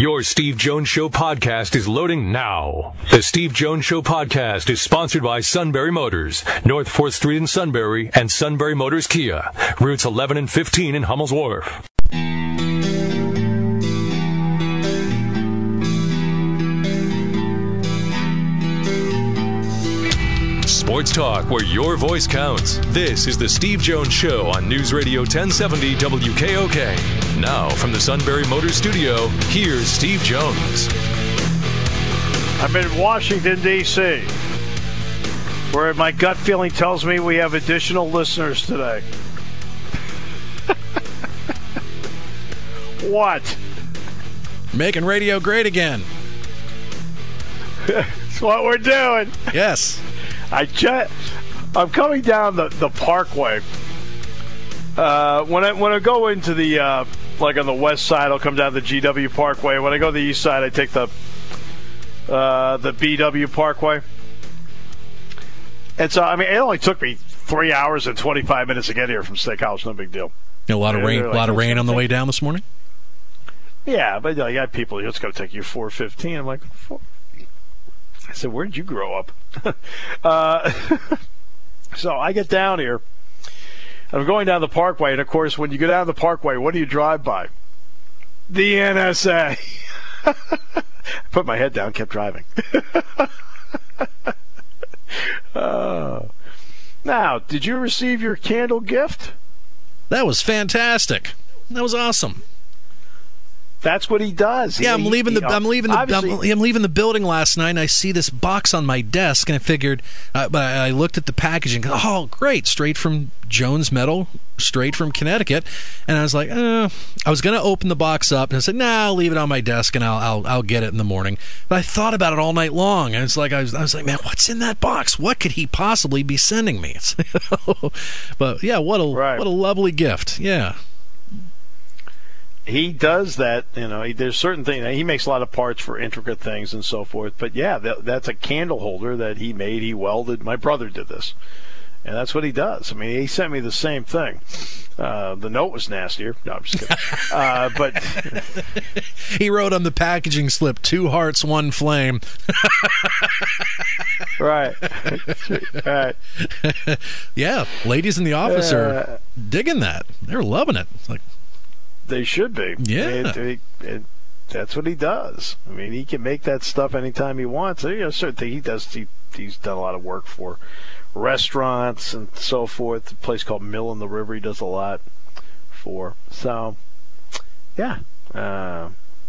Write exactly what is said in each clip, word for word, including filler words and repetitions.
Your Steve Jones Show podcast is loading now. The Steve Jones Show podcast is sponsored by Sunbury Motors, North fourth Street in Sunbury, and Sunbury Motors Kia, routes eleven and fifteen in Hummel's Wharf. Sports talk where your voice counts. This is the Steve Jones Show on News Radio ten seventy W K O K. Now from the Sunbury Motors Studio, here's Steve Jones. I'm in Washington, D C, where my gut feeling tells me we have additional listeners today. What? Making radio great again. That's what we're doing. Yes. I just, I'm coming down the, the Parkway. Uh, when I when I go into the uh, like on the west side, I'll come down the G W Parkway. When I go to the east side, I take the uh, the B W Parkway. And so, I mean, it only took me three hours and twenty-five minutes to get here from State College. No big deal. A lot of They're, rain. they're A like, lot of rain on the way down this morning. Yeah, but you know, you got people. It's going to take you four fifteen. I'm like, four. I said, where did you grow up? uh, so I get down here. I'm going down the Parkway, and of course, when you go down the Parkway, what do you drive by? The N S A. I put my head down, kept driving. uh, now, did you receive your candle gift? That was fantastic. That was awesome. That's what he does. Yeah, he, I'm leaving he, the I'm leaving the I'm, obviously- I'm leaving the building last night, and I see this box on my desk, and I figured, uh, but I looked at the packaging. Oh, great! Straight from Jones Metal, straight from Connecticut, and I was like, eh. I was going to open the box up, and I said, nah, I'll leave it on my desk, and I'll I'll I'll get it in the morning. But I thought about it all night long, and it's like I was I was like, man, what's in that box? What could he possibly be sending me? But yeah, what a right. what a lovely gift. Yeah. He does that, you know, he, there's certain things, he makes a lot of parts for intricate things and so forth, but yeah, that, that's a candle holder that he made, he welded. My brother did this, and that's what he does. I mean, he sent me the same thing. Uh, the note was nastier. No, I'm just kidding. uh, but he wrote on the packaging slip, two hearts, one flame. Right. Right. Yeah, ladies in the office uh, are digging that. They're loving it. It's like, they should be. Yeah. It, it, it, that's what he does. I mean, he can make that stuff anytime he wants. You know, certain thing he does. He, he's done a lot of work for restaurants and so forth. A place called Mill in the River he does a lot for. So, yeah. Uh,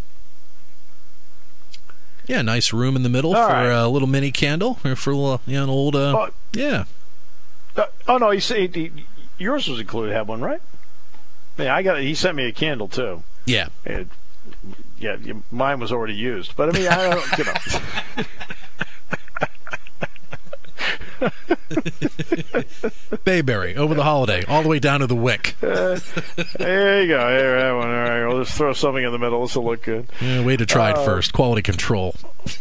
yeah, nice room in the middle for right. a little mini candle or for a little, you know, an old, uh, oh, yeah. Uh, oh, no, he said he, yours was included. Have one, right? Yeah, I got. He sent me a candle too. Yeah. It, yeah, mine was already used, but I mean, I don't, you know. Bayberry over the holiday, all the way down to the wick. Uh, there you go. There, that one. All right, we'll just throw something in the middle. This will look good. Yeah, way to try it uh, first. Quality control.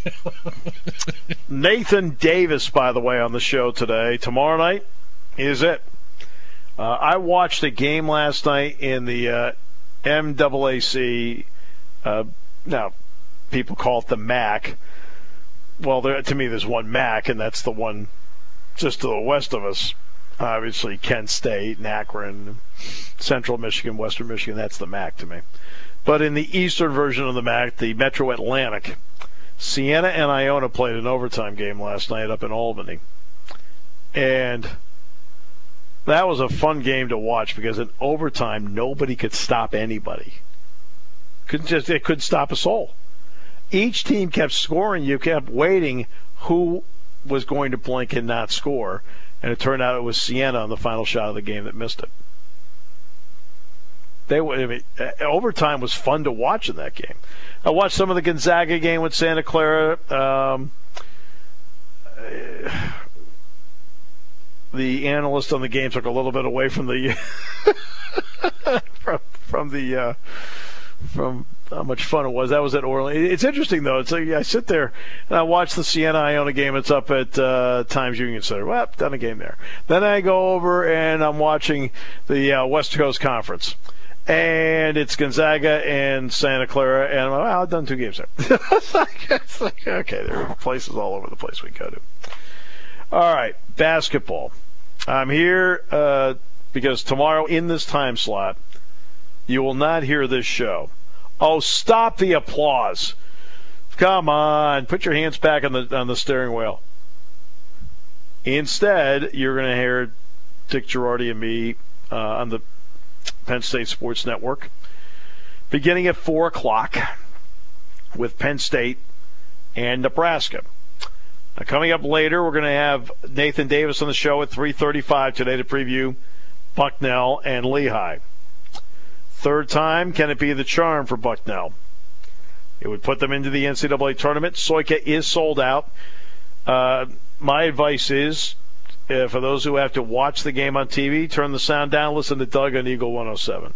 Nathan Davis, by the way, on the show today. Tomorrow night is it. Uh, I watched a game last night in the uh, M A A C. Uh, now, people call it the M A C. Well, there, to me, there's one M A C, and that's the one just to the west of us. Obviously, Kent State, and Akron, Central Michigan, Western Michigan. That's the M A C to me. But in the eastern version of the M A C, the Metro Atlantic, Siena and Iona played an overtime game last night up in Albany. And that was a fun game to watch because in overtime, nobody could stop anybody. Couldn't just It couldn't stop a soul. Each team kept scoring. You kept waiting who was going to blink and not score. And it turned out it was Siena on the final shot of the game that missed it. They, I mean, overtime was fun to watch in that game. I watched some of the Gonzaga game with Santa Clara. Um, the analyst on the game took a little bit away from the from, from the uh, from how much fun it was. That was at Orleans. It's interesting though. It's like I sit there and I watch the Siena Iona game. It's up at uh, Times Union Center. Well, done a game there. Then I go over and I'm watching the uh, West Coast Conference. And it's Gonzaga and Santa Clara, and I'm like, well, I've done two games there. it's, like, it's like, okay, there are places all over the place we go to. All right, basketball. I'm here uh, because tomorrow in this time slot, you will not hear this show. Oh, stop the applause. Come on, put your hands back on the on the steering wheel. Instead, you're going to hear Dick Girardi and me uh, on the Penn State Sports Network, beginning at four o'clock with Penn State and Nebraska. Now, coming up later, we're going to have Nathan Davis on the show at three thirty-five today to preview Bucknell and Lehigh. Third time, can it be the charm for Bucknell? It would put them into the N C double A tournament. Soika is sold out. Uh, my advice is, Uh, for those who have to watch the game on T V, turn the sound down, listen to Doug on Eagle one oh seven.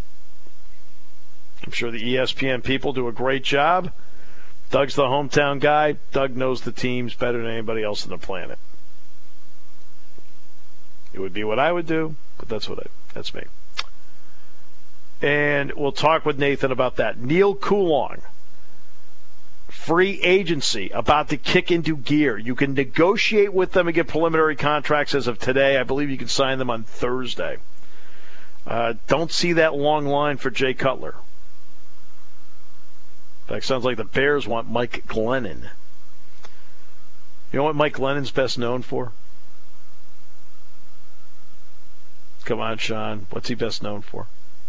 I'm sure the E S P N people do a great job. Doug's the hometown guy. Doug knows the teams better than anybody else on the planet. It would be what I would do, but that's what I, that's me. And we'll talk with Nathan about that. Neil Coulon. Free agency about to kick into gear. You can negotiate with them and get preliminary contracts as of today. I believe you can sign them on Thursday. Uh, don't see that long line for Jay Cutler. In fact, sounds like the Bears want Mike Glennon. You know what Mike Glennon's best known for? Come on, Sean. What's he best known for?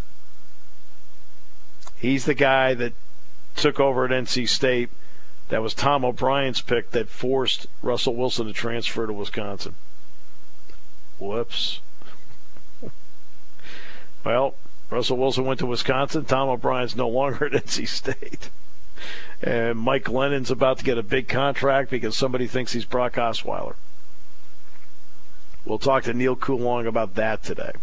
He's the guy that took over at N C State. That was Tom O'Brien's pick that forced Russell Wilson to transfer to Wisconsin. Whoops. Well, Russell Wilson went to Wisconsin. Tom O'Brien's no longer at N C State. And Mike Glennon's about to get a big contract because somebody thinks he's Brock Osweiler. We'll talk to Neil Coulon about that today.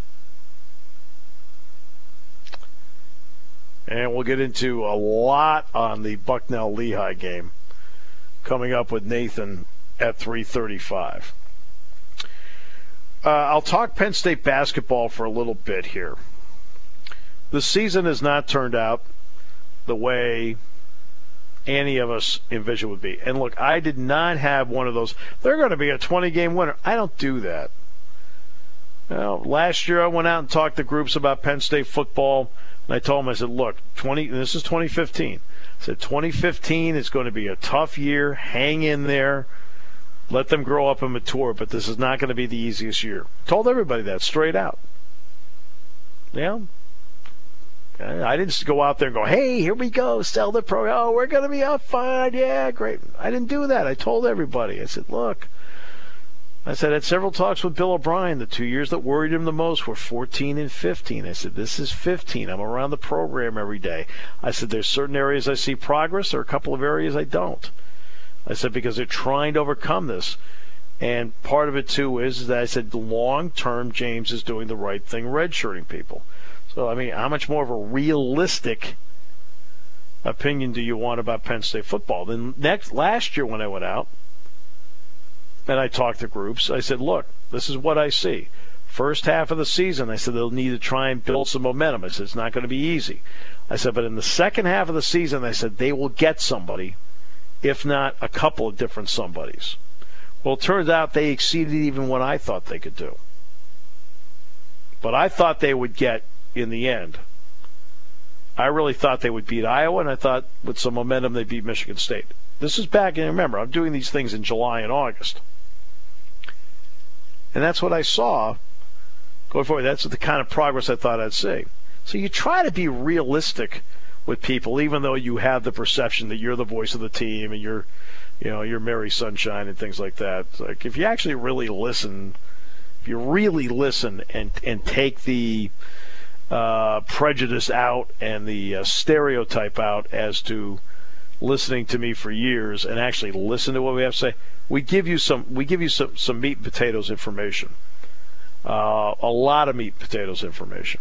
And we'll get into a lot on the Bucknell-Lehigh game coming up with Nathan at three thirty-five. Uh, I'll talk Penn State basketball for a little bit here. The season has not turned out the way any of us envisioned would be. And look, I did not have one of those, they're going to be a twenty-game winner. I don't do that. Well, last year I went out and talked to groups about Penn State football. And I told him, I said, look, twenty. This is twenty fifteen. I said, twenty fifteen is going to be a tough year. Hang in there. Let them grow up and mature, but this is not going to be the easiest year. Told everybody that straight out. Yeah. I didn't go out there and go, hey, here we go, sell the program. Oh, we're going to be up fine. Yeah, great. I didn't do that. I told everybody. I said, look. I said, I had several talks with Bill O'Brien. The two years that worried him the most were fourteen and fifteen. I said, this is fifteen. I'm around the program every day. I said, there's certain areas I see progress. There are a couple of areas I don't. I said, because they're trying to overcome this. And part of it, too, is that I said, long-term, James is doing the right thing, redshirting people. So, I mean, how much more of a realistic opinion do you want about Penn State football? Then next, last year when I went out, and I talked to groups, I said, look, this is what I see. First half of the season, I said, they'll need to try and build some momentum. I said, it's not going to be easy. I said, but in the second half of the season, I said, they will get somebody, if not a couple of different somebodies. Well, it turns out they exceeded even what I thought they could do. But I thought they would get, in the end, I really thought they would beat Iowa, and I thought with some momentum they'd beat Michigan State. This is back, and remember, I'm doing these things in July and August. And that's what I saw going forward. That's the kind of progress I thought I'd see. So you try to be realistic with people, even though you have the perception that you're the voice of the team and you're, you know, you're Mary Sunshine and things like that. It's like if you actually really listen, if you really listen and and take the uh, prejudice out and the uh, stereotype out as to listening to me for years and actually listen to what we have to say, we give you some we give you some, some meat and potatoes information. Uh, a lot of meat and potatoes information.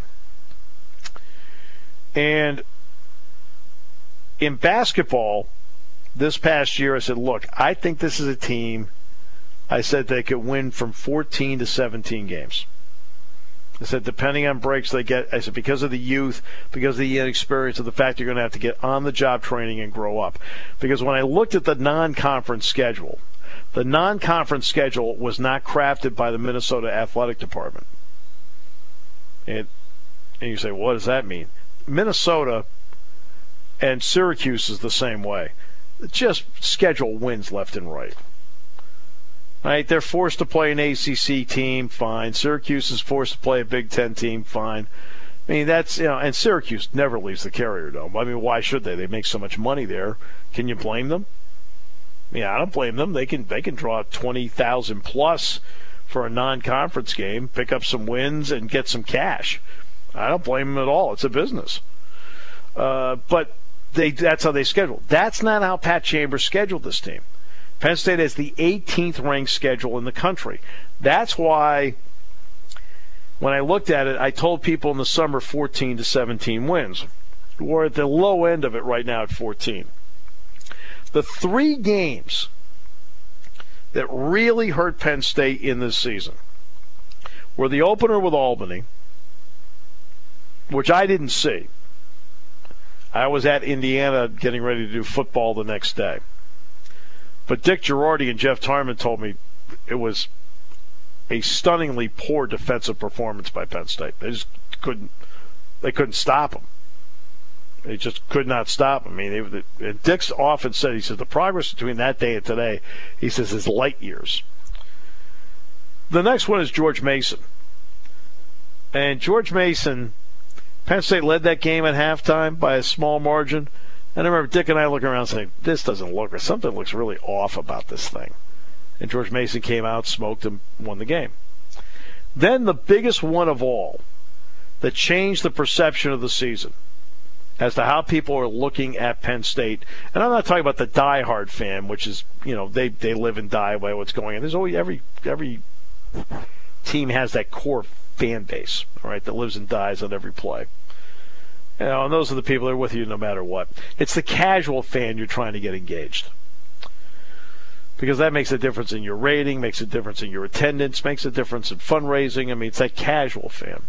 And in basketball, this past year, I said, look, I think this is a team, I said they could win from fourteen to seventeen games. I said, depending on breaks they get, I said, because of the youth, because of the inexperience, of the fact you're going to have to get on-the-job training and grow up. Because when I looked at the non-conference schedule, the non-conference schedule was not crafted by the Minnesota Athletic Department. And, and you say, what does that mean? Minnesota and Syracuse is the same way. Just schedule wins left and right. Right? They're forced to play an A C C team, fine. Syracuse is forced to play a Big Ten team, fine. I mean, that's, you know, and Syracuse never leaves the Carrier Dome. I mean, why should they? They make so much money there. Can you blame them? Yeah, I don't blame them. They can they can draw twenty thousand plus for a non-conference game, pick up some wins, and get some cash. I don't blame them at all. It's a business. Uh, but they that's how they schedule. That's not how Pat Chambers scheduled this team. Penn State has the eighteenth ranked schedule in the country. That's why when I looked at it, I told people in the summer fourteen to seventeen wins. We're at the low end of it right now at fourteen. The three games that really hurt Penn State in this season were the opener with Albany, which I didn't see. I was at Indiana getting ready to do football the next day. But Dick Girardi and Jeff Tarman told me it was a stunningly poor defensive performance by Penn State. They just couldn't, they couldn't stop them. They just could not stop them. I mean, they, and Dick's often said, he says, the progress between that day and today, he says, is light years. The next one is George Mason. And George Mason, Penn State led that game at halftime by a small margin. And I remember Dick and I looking around saying, this doesn't look, or something looks really off about this thing. And George Mason came out, smoked him, won the game. Then the biggest one of all that changed the perception of the season as to how people are looking at Penn State. And I'm not talking about the diehard fan, which is, you know, they, they live and die by what's going on. There's always, every, every team has that core fan base, all right, that lives and dies on every play. You know, and those are the people that are with you no matter what. It's the casual fan you're trying to get engaged. Because that makes a difference in your rating, makes a difference in your attendance, makes a difference in fundraising. I mean, it's that casual fan.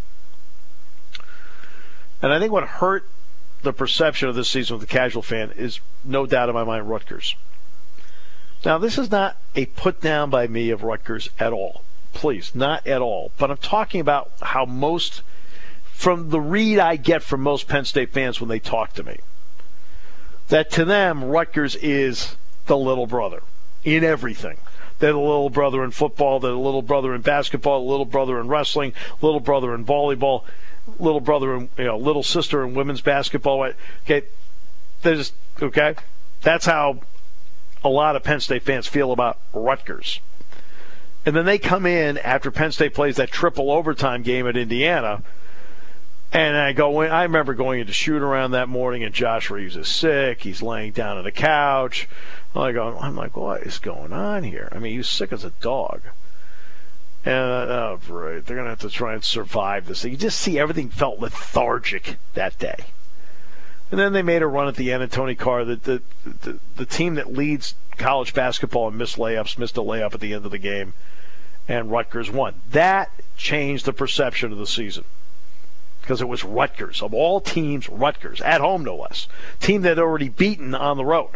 And I think what hurt the perception of this season with the casual fan is, no doubt in my mind, Rutgers. Now, this is not a put down by me of Rutgers at all. Please, not at all. But I'm talking about how most, from the read I get from most Penn State fans when they talk to me, that to them, Rutgers is the little brother in everything. They're the little brother in football, they're the little brother in basketball, the little brother in wrestling, little brother in volleyball, little brother in, you know, little sister in women's basketball. Okay, there's okay. That's how a lot of Penn State fans feel about Rutgers. And then they come in after Penn State plays that triple overtime game at Indiana. And I go in, I remember going into shoot around that morning, and Josh Reeves is sick. He's laying down on the couch. I go, I'm like, what is going on here? I mean, he's sick as a dog. And, uh, oh, right, they're going to have to try and survive this thing. You just see everything felt lethargic that day. And then they made a run at the end, and Tony Carr, the, the, the, the team that leads college basketball, and missed layups, missed a layup at the end of the game, and Rutgers won. That changed the perception of the season. Because it was Rutgers. Of all teams, Rutgers. At home, no less. Team that had already beaten on the road.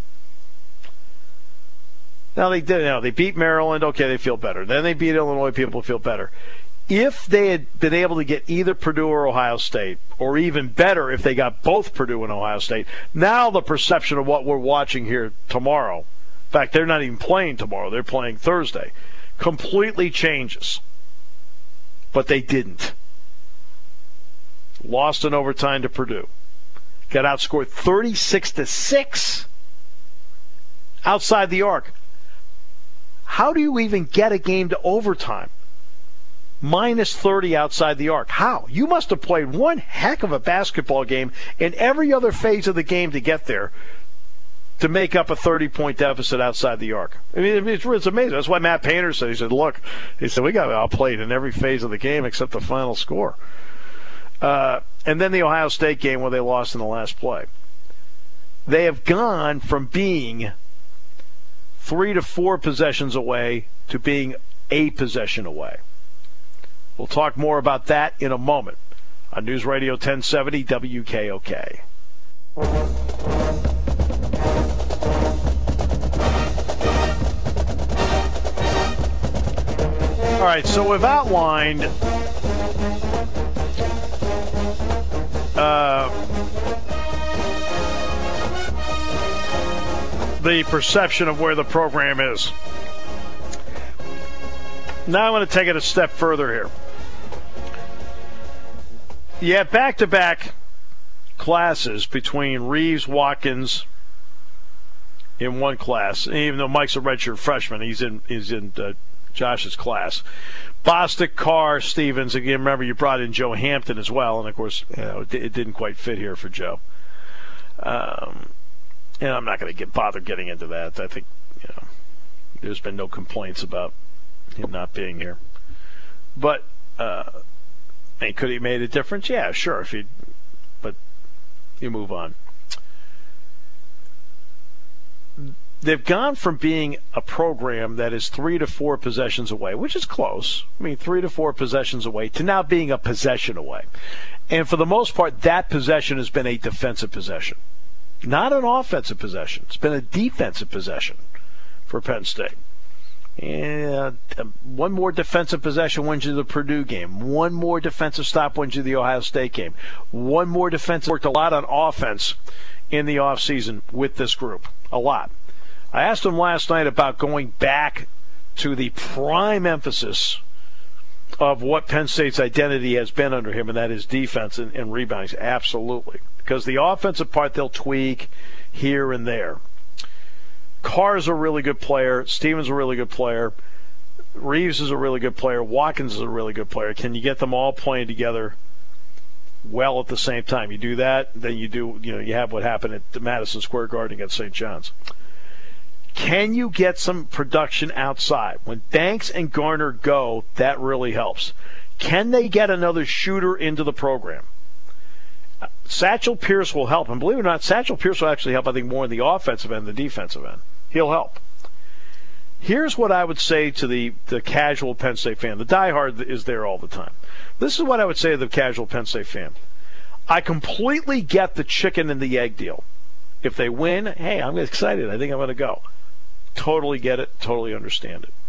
Now, they did. You know, they beat Maryland. Okay, they feel better. Then they beat Illinois. People feel better. If they had been able to get either Purdue or Ohio State, or even better if they got both Purdue and Ohio State, now the perception of what we're watching here tomorrow, in fact, they're not even playing tomorrow. They're playing Thursday, completely changes. But they didn't. Lost in overtime to Purdue. Got outscored thirty-six to six outside the arc. How do you even get a game to overtime? Minus thirty outside the arc. How? You must have played one heck of a basketball game in every other phase of the game to get there to make up a thirty-point deficit outside the arc. I mean, it's, it's amazing. That's why Matt Painter said, he said, look, he said, we got outplayed in every phase of the game except the final score. Uh, and then the Ohio State game where they lost in the last play. They have gone from being three to four possessions away to being a possession away. We'll talk more about that in a moment on News Radio ten seventy W K O K. All right, so we've outlined uh, the perception of where the program is. Now I'm going to take it a step further here. You have back-to-back classes between Reeves, Watkins in one class. And even though Mike's a redshirt freshman, he's in he's in uh, Josh's class. Bostic, Carr, Stevens. Again, remember you brought in Joe Hampton as well, and of course, you know, it, it didn't quite fit here for Joe. Um, and I'm not going to get bother getting into that. I think you know, there's been no complaints about him not being here. But uh, and could he have made a difference? Yeah, sure. If he, but you move on. They've gone from being a program that is three to four possessions away, which is close. I mean, three to four possessions away, to now being a possession away. And for the most part, that possession has been a defensive possession, not an offensive possession. It's been a defensive possession for Penn State. And one more defensive possession wins you the Purdue game. One more defensive stop wins you the Ohio State game. One more defensive. Worked a lot on offense in the offseason with this group. A lot. I asked him last night about going back to the prime emphasis of what Penn State's identity has been under him, and that is defense and, and rebounding. Absolutely. Because the offensive part they'll tweak here and there. Carr's a really good player. Stevens a really good player. Reeves is a really good player. Watkins is a really good player. Can you get them all playing together well at the same time? You do that, then you do, you know, you have what happened at Madison Square Garden against Saint John's. Can you get some production outside? When Banks and Garner go, that really helps. Can they get another shooter into the program? Satchel Pierce will help. And believe it or not, Satchel Pierce will actually help, I think, more in the offensive end than the defensive end. He'll help. Here's what I would say to the, the casual Penn State fan. The diehard is there all the time. This is what I would say to the casual Penn State fan. I completely get the chicken and the egg deal. If they win, hey, I'm excited. I think I'm going to go. Totally get it. Totally understand it.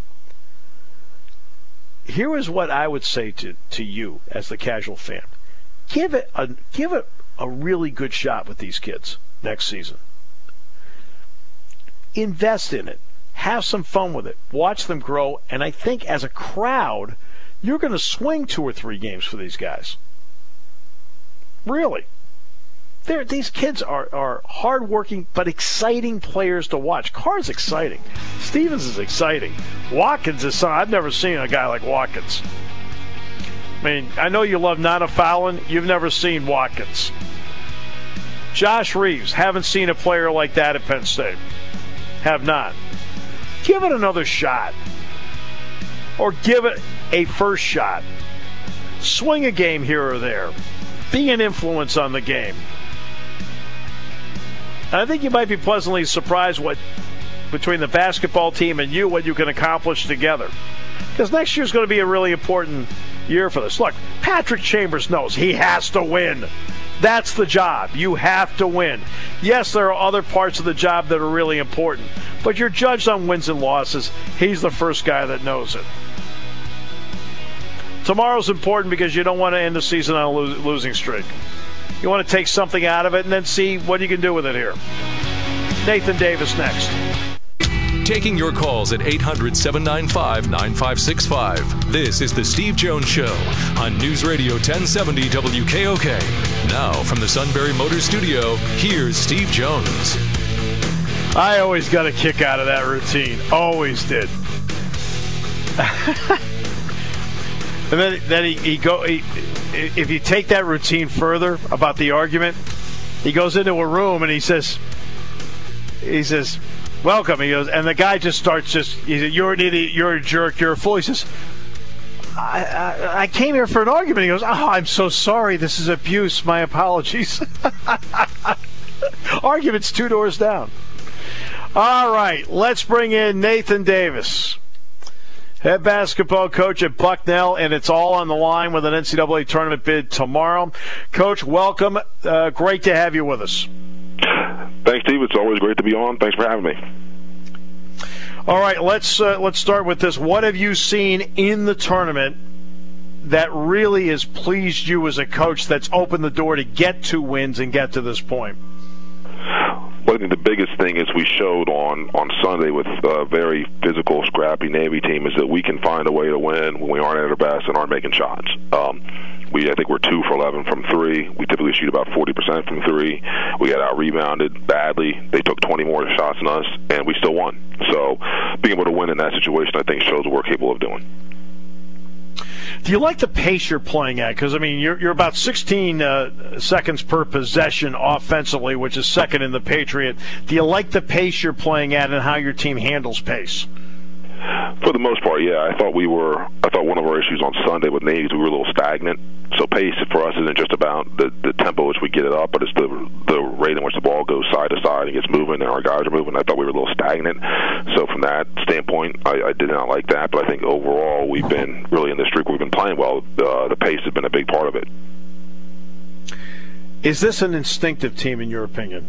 Here is what I would say to, to you as the casual fan. Give it a give it a really good shot with these kids next season. Invest in it. Have some fun with it. Watch them grow. And I think as a crowd, you're going to swing two or three games for these guys. Really. They're, these kids are, are hardworking but exciting players to watch. Carr's exciting. Stevens is exciting. Watkins is something. I've never seen a guy like Watkins. I mean, I know you love Nana Fallon. You've never seen Watkins. Josh Reeves. Haven't seen a player like that at Penn State. Have not. Give it another shot. Or give it a first shot. Swing a game here or there. Be an influence on the game. I think you might be pleasantly surprised what between the basketball team and you, what you can accomplish together. Because next year's going to be a really important year for this. Look, Patrick Chambers knows he has to win. That's the job. You have to win. Yes, there are other parts of the job that are really important, but you're judged on wins and losses. He's the first guy that knows it. Tomorrow's important because you don't want to end the season on a lo- losing streak. You want to take something out of it and then see what you can do with it here. Nathan Davis next. Taking your calls at eight hundred, seven nine five, nine five six five. This is The Steve Jones Show on News Radio ten seventy W K O K. Now from the Sunbury Motors Studio, here's Steve Jones. I always got a kick out of that routine. Always did. And then, then he, he go. He, if you take that routine further about the argument, he goes into a room and he says, he says, "Welcome." He goes, and the guy just starts just. He said, "You're an idiot. You're a jerk. You're a fool." He says, I, I, "I came here for an argument." He goes, "Oh, I'm so sorry. This is abuse. My apologies." Argument's two doors down. All right, let's bring in Nathan Davis. Head basketball coach at Bucknell, and it's all on the line with an N C double A tournament bid tomorrow. Coach, welcome. Uh, great to have you with us. Thanks, Steve. It's always great to be on. Thanks for having me. All right, let's uh, let's start with this. What have you seen in the tournament that really has pleased you as a coach that's opened the door to get two wins and get to this point? Well, I think the biggest thing is we showed on, on Sunday with a very physical, scrappy Navy team is that we can find a way to win when we aren't at our best and aren't making shots. Um, we, I think we're two for eleven from three. We typically shoot about forty percent from three. We got out-rebounded badly. They took twenty more shots than us, and we still won. So being able to win in that situation, I think, shows what we're capable of doing. Do you like the pace you're playing at? Because, I mean, you're, you're about sixteen uh, seconds per possession offensively, which is second in the Patriot. Do you like the pace you're playing at and how your team handles pace? For the most part, yeah. I thought we were. I thought one of our issues on Sunday with Navy is we were a little stagnant. So pace for us isn't just about the, the tempo which we get it up, but it's the the rate in which the ball goes side to side and gets moving, and our guys are moving. I thought we were a little stagnant. So from that standpoint, I, I did not like that. But I think overall we've been really in the streak where we've been playing well. Uh, the pace has been a big part of it. Is this an instinctive team, in your opinion?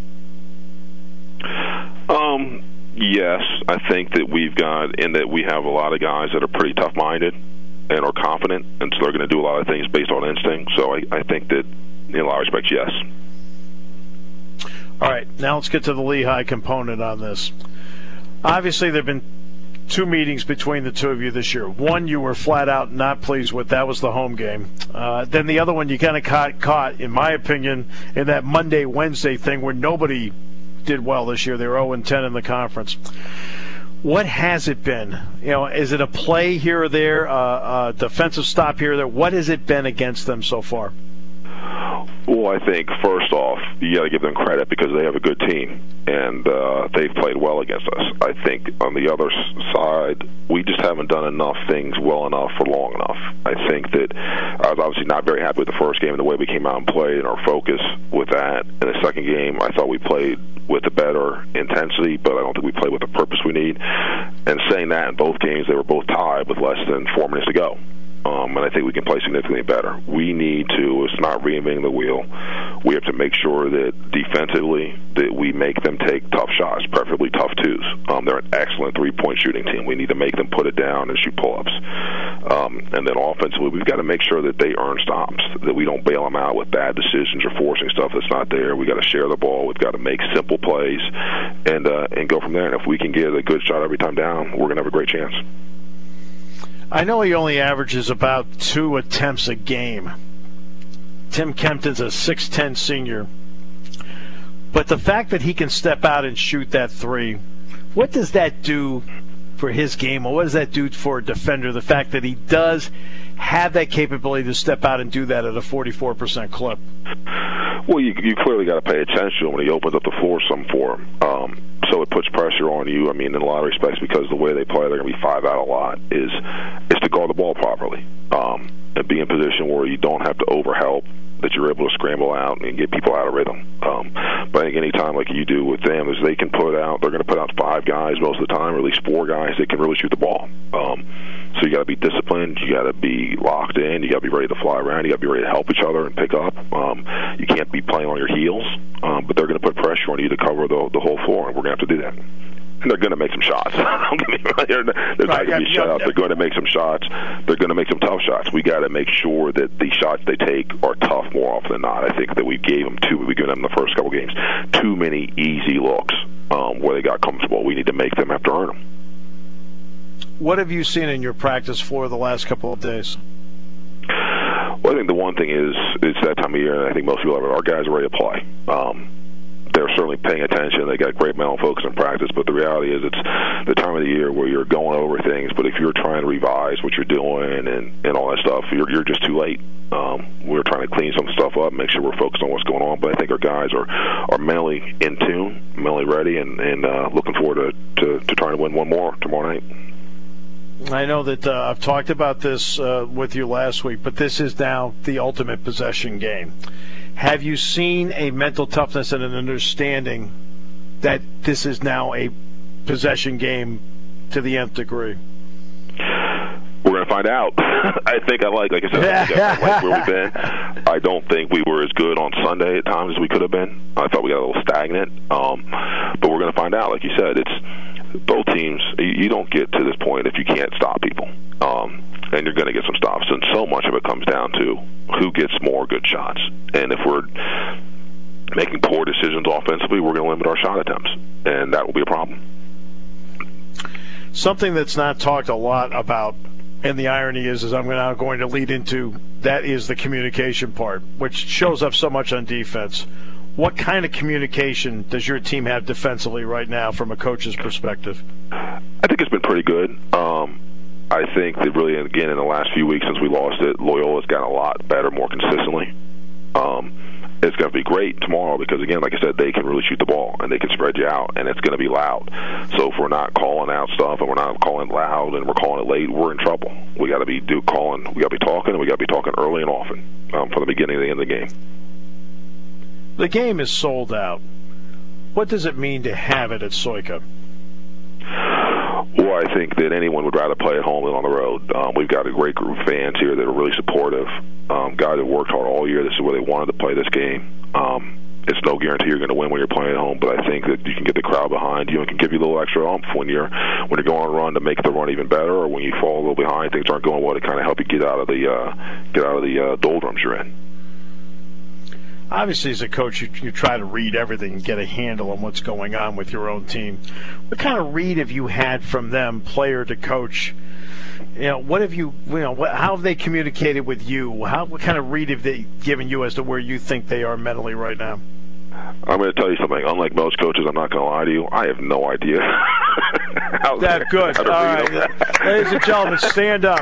Um. Yes, I think that we've got, in that we have a lot of guys that are pretty tough-minded and are confident, and so they're going to do a lot of things based on instinct. So I, I think that, in a lot of respects, yes. All right, now let's get to the Lehigh component on this. Obviously, there have been two meetings between the two of you this year. One you were flat out not pleased with. That was the home game. Uh, then the other one you kind of caught, caught, in my opinion, in that Monday-Wednesday thing where nobody did well this year. They were oh and ten in the conference. What has it been? You know, is it a play here or there, uh, a defensive stop here or there? What has it been against them so far? Well, I think, first off, you got to give them credit because they have a good team, and uh, they've played well against us. I think on the other side, we just haven't done enough things well enough for long enough. I think that I was obviously not very happy with the first game and the way we came out and played and our focus with that. In the second game, I thought we played with a better intensity, but I don't think we played with the purpose we need. And saying that, in both games, they were both tied with less than four minutes to go. Um, and I think we can play significantly better. We need to, it's not reinventing the wheel. We have to make sure that defensively that we make them take tough shots, preferably tough twos. Um, they're an excellent three-point shooting team. We need to make them put it down and shoot pull-ups. Um, and then offensively, we've got to make sure that they earn stops, that we don't bail them out with bad decisions or forcing stuff that's not there. We've got to share the ball. We've got to make simple plays and uh, and go from there. And if we can get a good shot every time down, we're going to have a great chance. I know he only averages about two attempts a game. Tim Kempton's a six ten senior. But the fact that he can step out and shoot that three, what does that do for his game, or what does that do for a defender, the fact that he does have that capability to step out and do that at a forty-four percent clip? Well, you, you clearly got to pay attention to him when he opens up the floor some for him. Um, so it puts pressure on you. I mean, in a lot of respects, because the way they play, they're going to be five out a lot, is is to guard the ball properly um, and be in position where you don't have to overhelp, that you're able to scramble out and get people out of rhythm. Um, but I think any time like you do with them is they can put out, they're going to put out five guys most of the time, or at least four guys that can really shoot the ball. Um, so you got to be disciplined, you got to be locked in, you got to be ready to fly around, you got to be ready to help each other and pick up. Um, you can't be playing on your heels, um, but they're going to put pressure on you to cover the, the whole floor, and we're going to have to do that. And they're going to make some shots. Don't get me wrong. They're not right, going to be yeah, shut out. yeah. They're going to make some shots. They're going to make some tough shots. We got to make sure that the shots they take are tough more often than not. I think that we gave them two. We gave them the first couple games too many easy looks um, where they got comfortable. We need to make them have to earn them. What have you seen in your practice floor the last couple of days? Well, I think the one thing is it's that time of year, and I think most people have it. Our guys are ready to play. Um, they're certainly paying attention. They got great mental focus in practice, but the reality is it's the time of the year where you're going over things, but if you're trying to revise what you're doing and, and all that stuff, you're, you're just too late. Um, we're trying to clean some stuff up, make sure we're focused on what's going on, but I think our guys are, are mentally in tune, mentally ready, and, and uh, looking forward to, to, to trying to win one more tomorrow night. I know that uh, I've talked about this uh, with you last week, but this is now the ultimate possession game. Have you seen a mental toughness and an understanding that this is now a possession game to the nth degree? find out. I think I like, like I said, I, think I like where we've been. I don't think we were as good on Sunday at times as we could have been. I thought we got a little stagnant. Um, but we're going to find out. Like you said, it's both teams. You don't get to this point if you can't stop people. Um, and you're going to get some stops. And so much of it comes down to who gets more good shots. And if we're making poor decisions offensively, we're going to limit our shot attempts. And that will be a problem. Something that's not talked a lot about, and the irony is, is I'm now going to lead into, that is the communication part, which shows up so much on defense. What kind of communication does your team have defensively right now from a coach's perspective? I think it's been pretty good. Um, I think that really, again, in the last few weeks since we lost it, Loyola's gotten a lot better more consistently. Um, it's going to be great tomorrow because, again, like I said, they can really shoot the ball and they can spread you out, and it's going to be loud. So if we're not calling out stuff and we're not calling loud and we're calling it late, we're in trouble. We got to be do calling. We got to be talking, and we got to be talking early and often um, from the beginning to the end of the game. The game is sold out. What does it mean to have it at Soika? Well, I think that anyone would rather play at home than on the road. Um, we've got a great group of fans here that are really supportive. Um, guys that worked hard all year. This is where they wanted to play this game. Um, it's no guarantee you're going to win when you're playing at home, but I think that you can get the crowd behind you and can give you a little extra oomph when you're when you're going on a run to make the run even better, or when you fall a little behind, things aren't going well to kind of help you get out of the uh, get out of the uh, doldrums you're in. Obviously, as a coach, you, you try to read everything and get a handle on what's going on with your own team. What kind of read have you had from them, player to coach? You know, what have you, you know, what, how have they communicated with you? How, what kind of read have they given you as to where you think they are mentally right now? I'm going to tell you something. Unlike most coaches, I'm not going to lie to you. I have no idea. how That good. All right, ladies and gentlemen, stand up.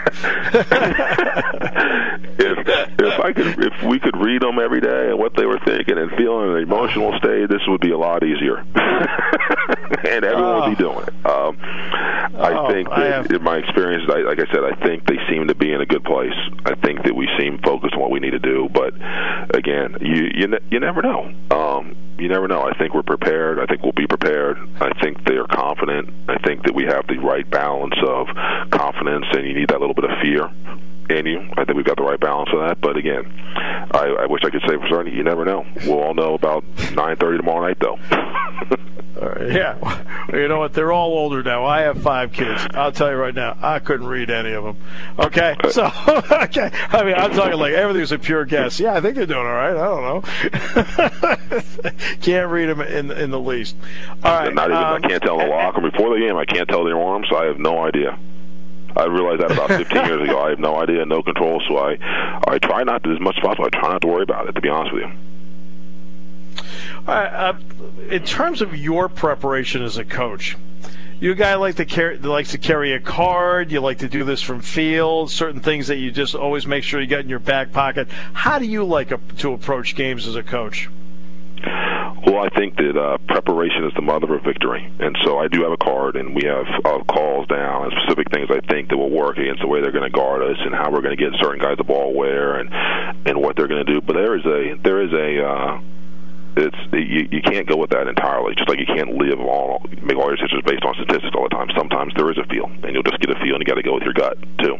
if if I could, if we could read them every day and what they were thinking and feeling in an emotional state, this would be a lot easier, and everyone oh. would be doing it. Um, I oh, think that, I have... in my experience, I, like I said, I think they seem to be in a good place. I think that we seem focused on what we need to do. But again, you you, ne- you never know. Um, you never know. I think we're prepared. I think we'll be prepared. I think they are confident. I think that we have the right balance of confidence, and you need that little bit of fear in you. I think we've got the right balance of that. But again, I, I wish I could say for certain. You never know. We'll all know about nine thirty tomorrow night, though. Uh, yeah, well, you know what? They're all older now. I have five kids. I'll tell you right now, I couldn't read any of them. Okay, so okay. I mean, I'm talking like everything's a pure guess. Yeah, I think they're doing all right. I don't know. Can't read them in in the least. All right. Not even. Um, I can't tell the locker before the game. I can't tell their arms. So I have no idea. I realized that about fifteen years ago. I have no idea, no control. So I, I try not to, as much as possible. I try not to worry about it. To be honest with you. All right, uh, in terms of your preparation as a coach, you a guy like to carry, that likes to carry a card. You like to do this from field. Certain things that you just always make sure you got in your back pocket. How do you like a, to approach games as a coach? Well, I think that uh, preparation is the mother of victory, and so I do have a card, and we have uh, calls down and specific things I think that will work against the way they're going to guard us and how we're going to get certain guys the ball where and and what they're going to do. But there is a there is a uh, It's you, you can't go with that entirely. Just like you can't live all make all your decisions based on statistics all the time. Sometimes there is a feel, and you'll just get a feel, and you got to go with your gut too.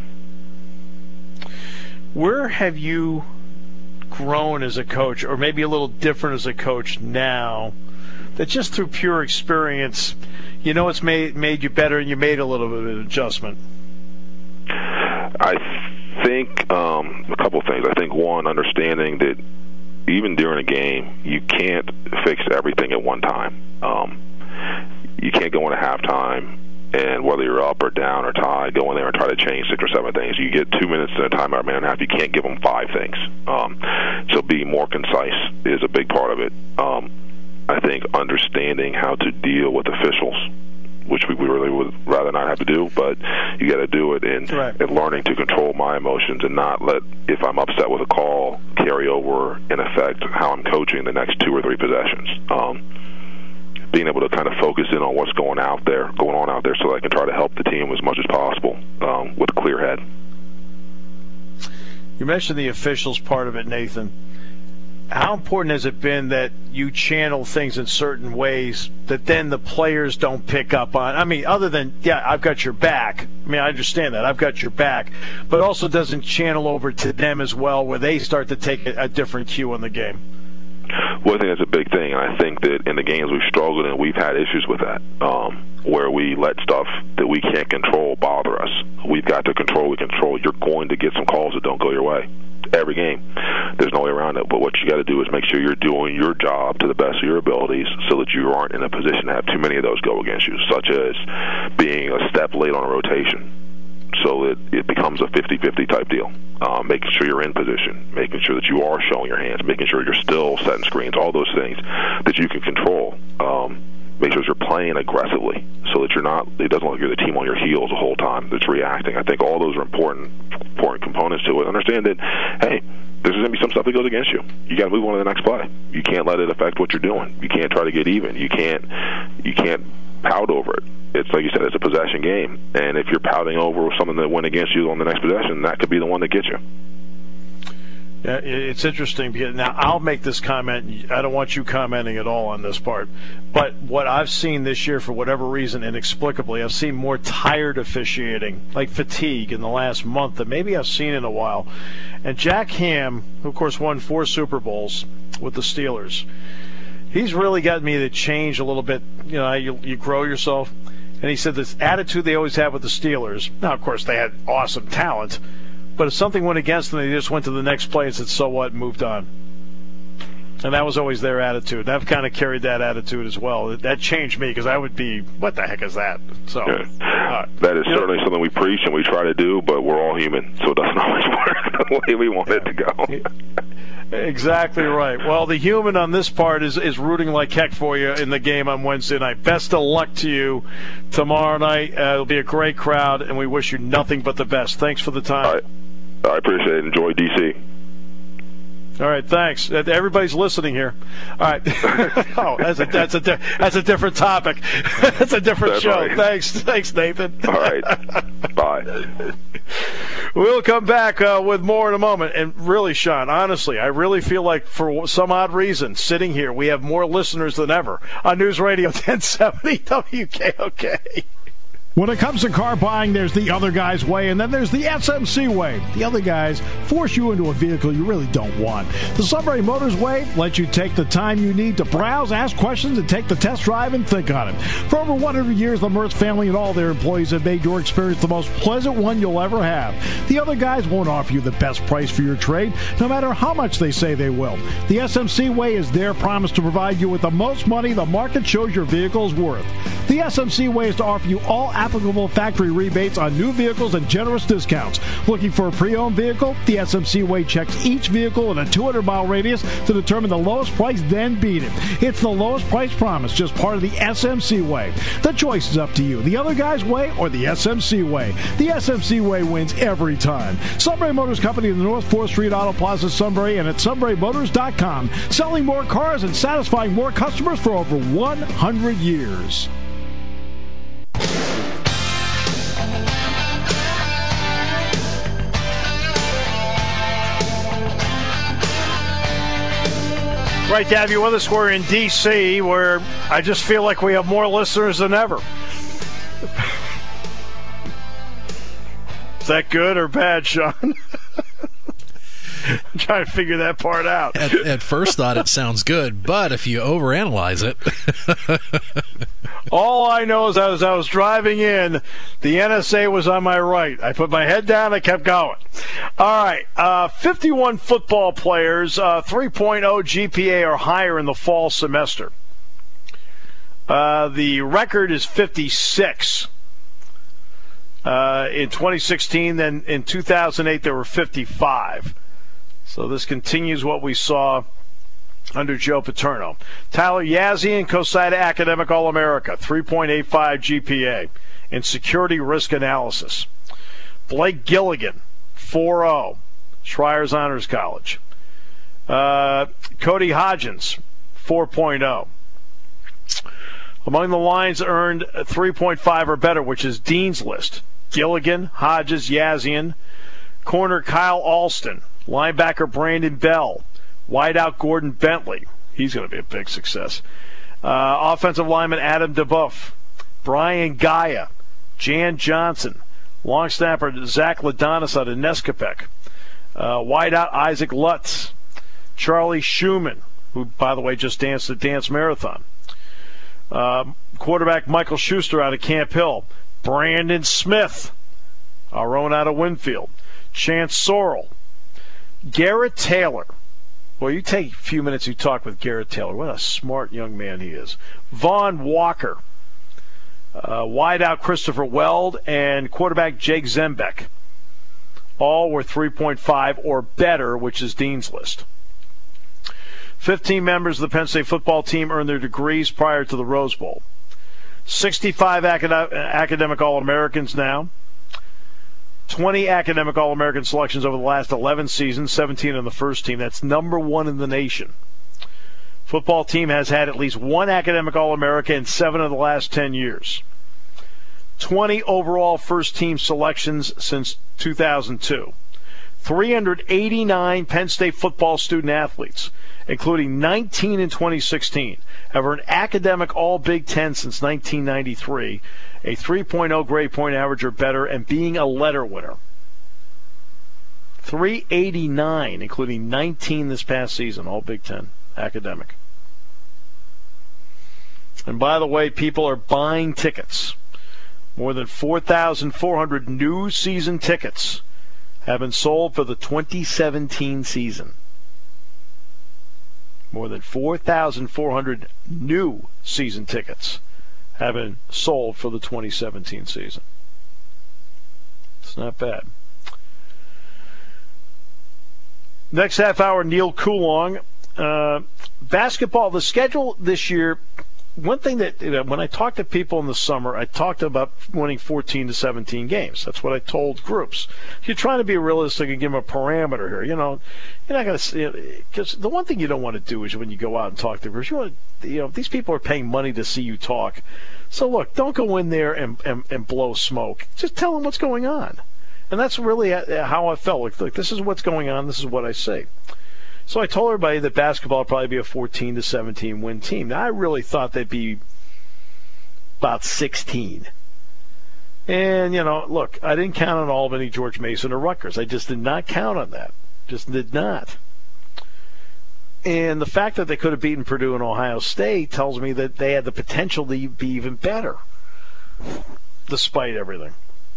Where have you grown as a coach, or maybe a little different as a coach now, that just through pure experience, you know, it's made made you better, and you made a little bit of an adjustment? I think um, a couple of things. I think one, understanding that even during a game, you can't fix everything at one time. Um, you can't go into halftime and whether you're up or down or tied, go in there and try to change six or seven things. You get two minutes in a timeout, man and a half. You can't give them five things. Um, so being more concise is a big part of it. Um, I think understanding how to deal with officials, which we really would rather not have to do, but you got to do it, and, right. and learning to control my emotions and not let, if I'm upset with a call, carry over, in effect, how I'm coaching the next two or three possessions. Um, being able to kind of focus in on what's going out there, going on out there, so that I can try to help the team as much as possible um, with a clear head. You mentioned the officials part of it, Nathan. How important has it been that you channel things in certain ways that then the players don't pick up on? I mean, other than, yeah, I've got your back, mean, I understand that. I've got your back. But also doesn't channel over to them as well where they start to take a, a different cue in the game. Well, I think that's a big thing, and I think that in the games we've struggled in, we've had issues with that, um, where we let stuff that we can't control bother us. We've got to control what we control. You're going to get some calls that don't go your way every game. There's no way around it. But what you got to do is make sure you're doing your job to the best of your abilities so that you aren't in a position to have too many of those go against you, such as being a step late on a rotation, so that it becomes a fifty-fifty type deal. Um, making sure you're in position, making sure that you are showing your hands, making sure you're still setting screens, all those things that you can control. Um, make sure that you're playing aggressively so that you're not, it doesn't look like you're the team on your heels the whole time that's reacting. I think all those are important important components to it. Understand that, hey, there's going to be some stuff that goes against you. You got to move on to the next play. You can't let it affect what you're doing. You can't try to get even. You can't, you can't pout over it. It's like you said, it's a possession game, and if you're pouting over something that went against you on the next possession, that could be the one that gets you. Yeah, it's interesting because now I'll make this comment. I don't want you commenting at all on this part, but what I've seen this year, for whatever reason, inexplicably, I've seen more tired officiating, like fatigue, in the last month than maybe I've seen in a while. And Jack Ham, who of course won four Super Bowls with the Steelers, he's really got me to change a little bit. You know, you, you grow yourself. And he said this attitude they always have with the Steelers. Now, of course, they had awesome talent, but if something went against them, they just went to the next play and said, so what, moved on. And that was always their attitude. And I've kind of carried that attitude as well. That changed me because I would be, what the heck is that? So yeah. uh, That is certainly know, something we preach and we try to do, but we're all human, so it doesn't always work the way we want yeah. it to go. Exactly right. Well, the human on this part is, is rooting like heck for you in the game on Wednesday night. Best of luck to you tomorrow night. Uh, it'll be a great crowd, and we wish you nothing but the best. Thanks for the time. All right. I appreciate it. Enjoy D C. All right, thanks. Everybody's listening here. All right. oh, that's a that's a that's a different topic. That's a different that's show. Right. Thanks, thanks, Nathan. All right. Bye. We'll come back uh, with more in a moment. And really, Sean, honestly, I really feel like for some odd reason, sitting here, we have more listeners than ever on News Radio ten seventy W K O K. When it comes to car buying, there's the other guy's way, and then there's the S M C way. The other guys force you into a vehicle you really don't want. The Sunbury Motors way lets you take the time you need to browse, ask questions, and take the test drive and think on it. For over one hundred years, the Mertz family and all their employees have made your experience the most pleasant one you'll ever have. The other guys won't offer you the best price for your trade, no matter how much they say they will. The S M C way is their promise to provide you with the most money the market shows your vehicle is worth. The S M C way is to offer you all applicable factory rebates on new vehicles and generous discounts. Looking for a pre-owned vehicle? The S M C way checks each vehicle in a two hundred mile radius to determine the lowest price, then beat it. It's the lowest price promise, just part of the S M C way. The choice is up to you. The other guy's way or the S M C way. The S M C way wins every time. Sunbury Motors Company in the North fourth Street Auto Plaza, Sunbury, and at sunbury motors dot com. Selling more cars and satisfying more customers for over one hundred years. Great to have you with us. We're in D C, where I just feel like we have more listeners than ever. Is that good or bad, Sean? I'm trying to figure that part out. At, at first thought, it sounds good, but if you overanalyze it... All I know is as I was driving in, the N S A was on my right. I put my head down, I kept going. All right, uh, fifty-one football players, uh, three point oh G P A or higher in the fall semester. Uh, the record is fifty-six. Uh, in twenty sixteen, then in two thousand eight, there were fifty-five. So this continues what we saw under Joe Paterno. Tyler Yazian, COSIDA Academic All-America, three point eight five G P A in security risk analysis. Blake Gilligan, four oh, Schreier's Honors College. Uh, Cody Hodgins, four point oh. Among the lines earned three point five or better, which is Dean's List. Gilligan, Hodges, Yazian. Corner Kyle Alston. Linebacker Brandon Bell. Wideout Gordon Bentley. He's going to be a big success. Uh, offensive lineman Adam DeBoeuf. Brian Gaia. Jan Johnson. Long snapper Zach Ladonis out of Nescopec. Uh, wideout Isaac Lutz. Charlie Schumann, who, by the way, just danced the dance marathon. Uh, quarterback Michael Schuster out of Camp Hill. Brandon Smith, our own out of Winfield. Chance Sorrell. Garrett Taylor. Well, you take a few minutes, you talk with Garrett Taylor. What a smart young man he is. Vaughn Walker. Uh, wideout Christopher Weld and quarterback Jake Zembeck. All were three point five or better, which is Dean's list. fifteen members of the Penn State football team earned their degrees prior to the Rose Bowl. sixty-five acad- academic All-Americans now. twenty academic All-American selections over the last eleven seasons, seventeen on the first team. That's number one in the nation. Football team has had at least one academic All-America in seven of the last ten years. twenty overall first-team selections since two thousand two. three hundred eighty-nine Penn State football student-athletes, including nineteen in twenty sixteen, have earned academic All-Big Ten since nineteen ninety-three, a three point oh grade point average or better, and being a letter winner. three eighty-nine, including nineteen this past season, All-Big Ten academic. And by the way, people are buying tickets. More than four thousand four hundred new season tickets have been sold for the twenty seventeen season. More than four thousand four hundred new season tickets have been sold for the twenty seventeen season. It's not bad. Next half hour, Neil Coulong. Uh, basketball, the schedule this year, one thing that, you know, when I talk to people in the summer, I talked about winning fourteen to seventeen games. That's what I told groups. You're trying to be realistic and give them a parameter here. You know, you're not going to, because the one thing you don't want to do is when you go out and talk to groups, you want to, you know, these people are paying money to see you talk. So look, don't go in there and, and, and blow smoke. Just tell them what's going on. And that's really how I felt. Like, look, this is what's going on. This is what I see. So I told everybody that basketball would probably be a fourteen to seventeen win team. Now, I really thought they'd be about sixteen. And, you know, look, I didn't count on Albany, George Mason, or Rutgers. I just did not count on that. Just did not. And the fact that they could have beaten Purdue and Ohio State tells me that they had the potential to be even better, despite everything.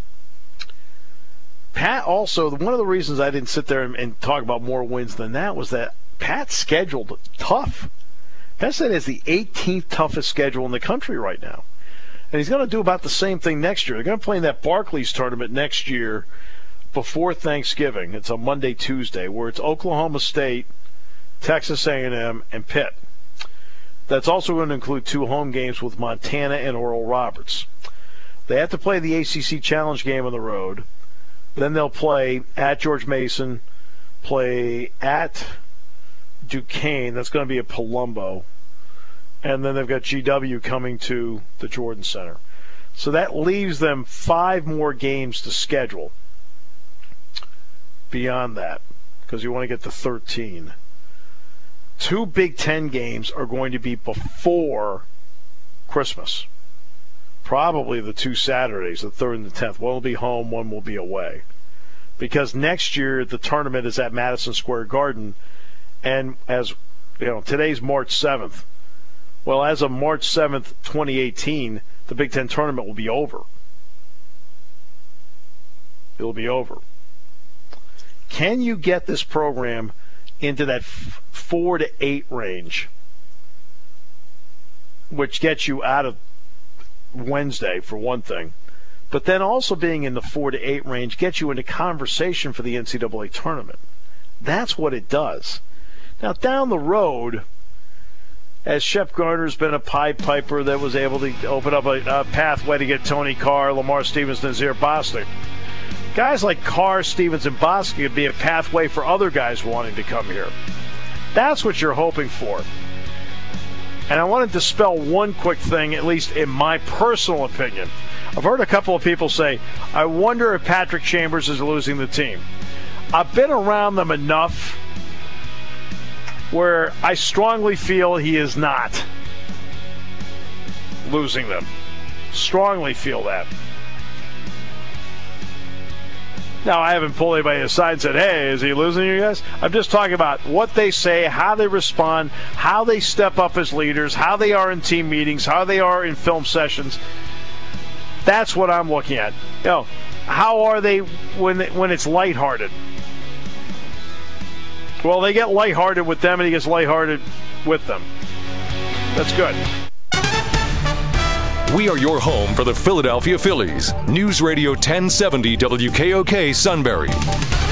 Pat also, one of the reasons I didn't sit there and, and talk about more wins than that was that Pat's scheduled tough. Pat said has the eighteenth toughest schedule in the country right now. And he's going to do about the same thing next year. They're going to play in that Barclays tournament next year before Thanksgiving. It's a Monday, Tuesday, where it's Oklahoma State, Texas A and M, and Pitt. That's also going to include two home games with Montana and Oral Roberts. They have to play the A C C Challenge game on the road. Then they'll play at George Mason, play at Duquesne. That's going to be at Palumbo. And then they've got G W coming to the Jordan Center. So that leaves them five more games to schedule beyond that, because you want to get to thirteen. Two Big Ten games are going to be before Christmas. Probably the two Saturdays, the third and the tenth. One will be home, one will be away. Because next year the tournament is at Madison Square Garden, and as you know, today's March seventh. Well, as of March seventh, twenty eighteen, the Big Ten tournament will be over. It'll be over. Can you get this program into that f- four to eight range, which gets you out of Wednesday, for one thing, but then also being in the four to eight range gets you into conversation for the N C double A tournament. That's what it does. Now, down the road, as Shep Gardner's been a Pied Piper that was able to open up a, a pathway to get Tony Carr, Lamar Stevens, Nazir Bostic. Guys like Carr, Stevens, and Bostic would be a pathway for other guys wanting to come here. That's what you're hoping for. And I want to dispel one quick thing, at least in my personal opinion. I've heard a couple of people say, I wonder if Patrick Chambers is losing the team. I've been around them enough where I strongly feel he is not losing them. Strongly feel that. Now, I haven't pulled anybody aside and said, hey, is he losing you guys? I'm just talking about what they say, how they respond, how they step up as leaders, how they are in team meetings, how they are in film sessions. That's what I'm looking at. You know, how are they when when it's lighthearted? Well, they get lighthearted with them, and he gets lighthearted with them. That's good. We are your home for the Philadelphia Phillies. News Radio ten seventy W K O K Sunbury.